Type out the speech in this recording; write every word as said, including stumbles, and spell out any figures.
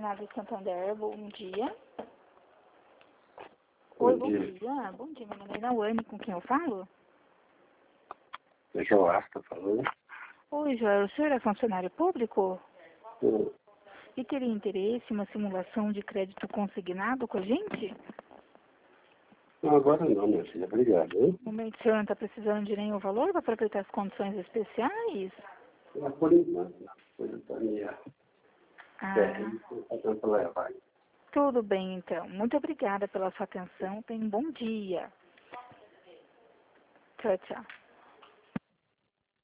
concessionária Santander, bom dia. Bom Oi, bom dia. dia. Bom dia, meu nome é Nauane, com quem eu falo? É Joás, tá falando? Oi, Joel, o senhor é funcionário público? Hum, E teria interesse em uma simulação de crédito consignado com a gente? Não, agora não, minha filha. Obrigado, hein? No momento, o senhor não está precisando de nenhum valor para aproveitar as condições especiais? Mas por enquanto, não. Por enquanto, minha Ah, técnica não está tentando levar. tudo bem, então. Muito obrigada pela sua atenção. Tenha um bom dia. Tchau, tchau.